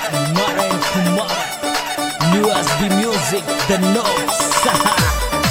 Naren Kumar, USB Music, the notes.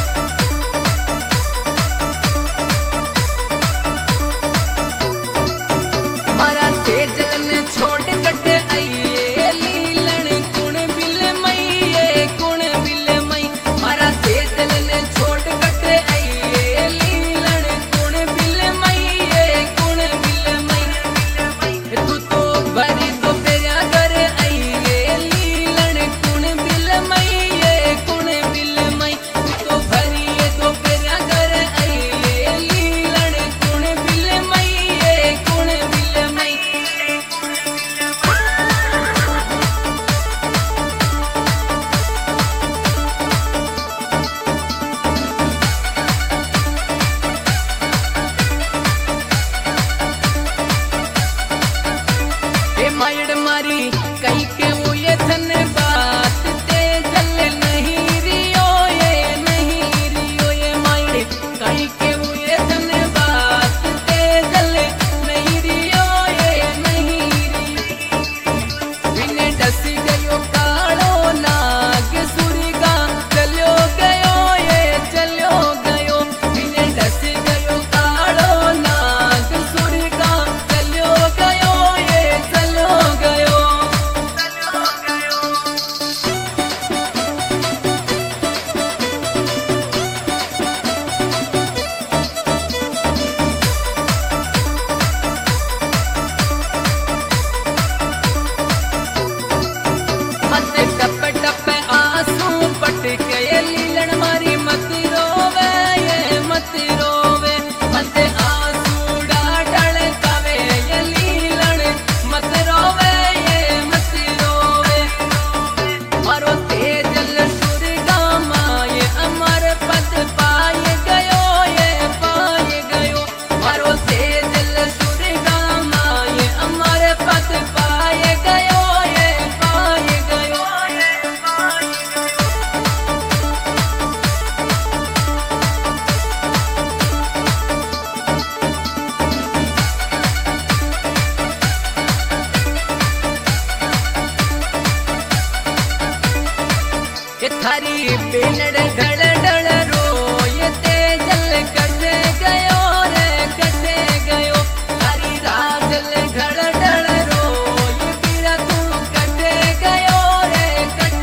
थारी पेनड़ घड़ डड़ रो ये तेजल कट गयो रे कट गयो थारी राजल घड़ डड़ रो ये बीरा तू कट गयो रे कट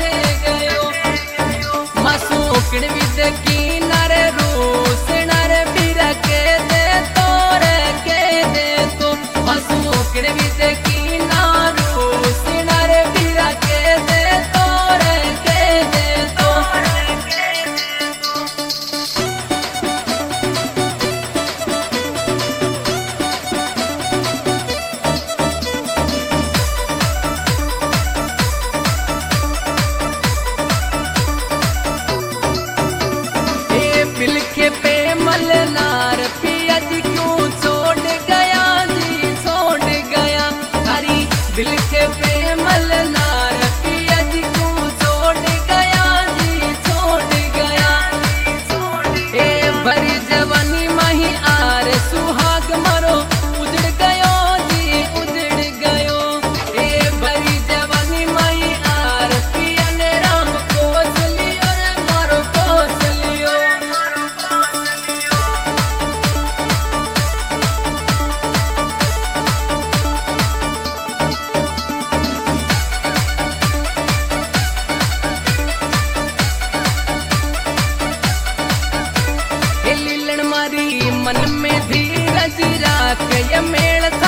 गयो मासू किण विद की नर रूस नर बीरा के दे तो रे के दे तो मासू किण विद की नर रूस नर बीरा के दे तो रे के दे बिलखे पे मलनार पिया जी क्यों छोड़ गया जी छोड़ गया हरी बिलखे पे मलनार पिया जी क्यों छोड़ गया जी छोड़ गया ए भरी जवानी माही आर सुहाग मरो उजड़ गयो जी उजड़ गयो ए भरी जवानी माही आर पिया ने राम कोस लियो रे मारो कोस लियो मन में धीरज राख ये मेल